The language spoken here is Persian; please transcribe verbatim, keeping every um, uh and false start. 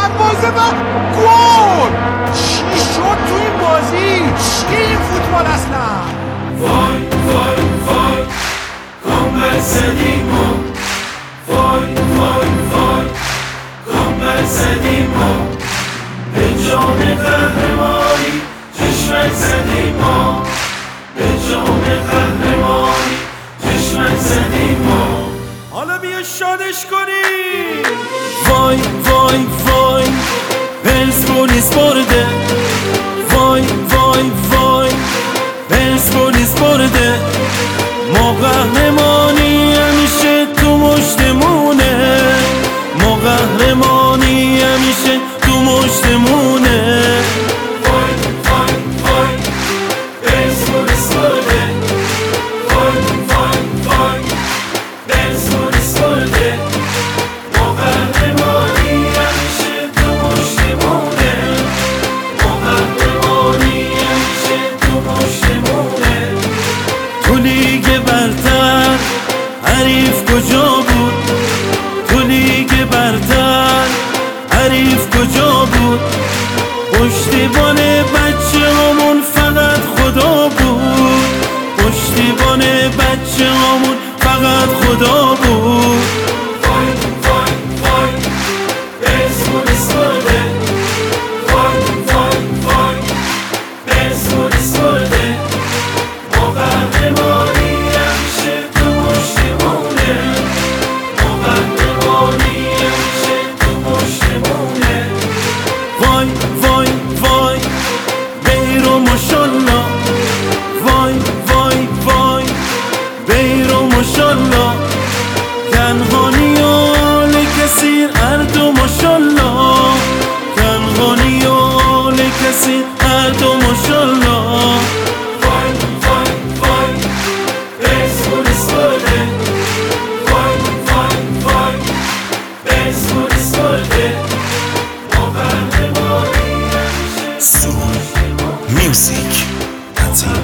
دروازه و گل. چی شد تو این بازی؟ چی این فوتبال اصلا؟ وای وای وای come sedimo وای وای وای come sedimo به جام قهرمانی چشمک زدیم ما، به جام قهرمانی چشمک زدیم ما. حالا بیا شادش کنیم. وای وای وای پرسپولیس برده، وای وای وای پرسپولیس برده، ما قهرمانی همیشه تو مشتمونه، ما قهرمانی همیشه تو مشتمونه. وای وای وای پرسپولیس برده، وای وای وای پرسپولیس برده، ما قهرمانی همیشه تو مشتمونه، ما قهرمانی همیشه تو مشتمونه. تو لیگ برتر حریف کجا بود؟ تو لیگ برتر حریف کجا بود؟ پشتیبان بچه همون فقط خدا بود، پشتیبان بچه همون فقط خدا بود. وای وای وای پرسپولیس برده، وای وای وای پرسپولیس برده، ما قهرمانی همیشه تو مشتمونه، ما قهرمانی همیشه تو مشتمونه. وای وای وای بیرو ماشالله، وای وای وای بیرو ماشالله، کنهانی و آل کثیر هر دو ماشالله، کنهانی و آل کثیر هر دو ماشالله. وای وای وای پرسپولیس برده، وای وای وای پرسپولیس برده، ما قهرمانی همیشه. سون میوزیک